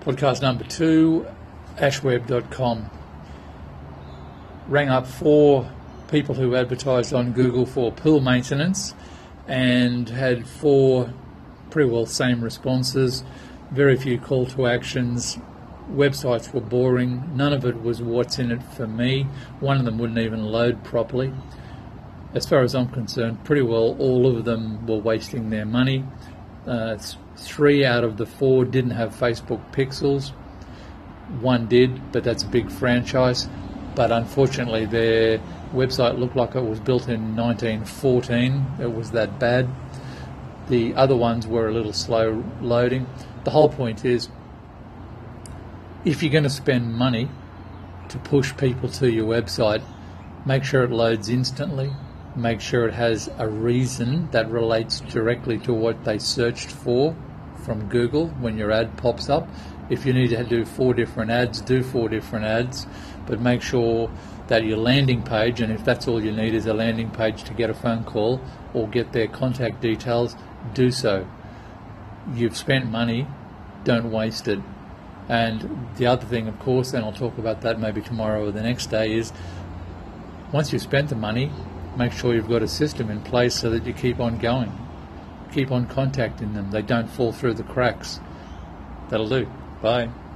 Podcast number 2, ashweb.com. Rang up 4 people who advertised on Google for pool maintenance and had 4 pretty well same responses, very few call to actions. Websites were boring, none of it was what's in it for me. One of them wouldn't even load properly. As far as I'm concerned, pretty well all of them were wasting their money. 3 out of the 4 didn't have Facebook pixels. 1 did, but that's a big franchise. But unfortunately their website looked like it was built in 1914. It was that bad. The other ones were a little slow loading. The whole point is, if you're going to spend money to push people to your website, make sure it loads instantly. Make sure it has a reason that relates directly to what they searched for from Google when your ad pops up. If you need to do 4 different ads, do 4 different ads, but make sure that your landing page, and if that's all you need is a landing page to get a phone call or get their contact details, do so. You've spent money, don't waste it. And the other thing, of course, and I'll talk about that maybe tomorrow or the next day, is once you've spent the money, make sure you've got a system in place so that you keep on going. Keep on contacting them. They don't fall through the cracks. That'll do. Bye.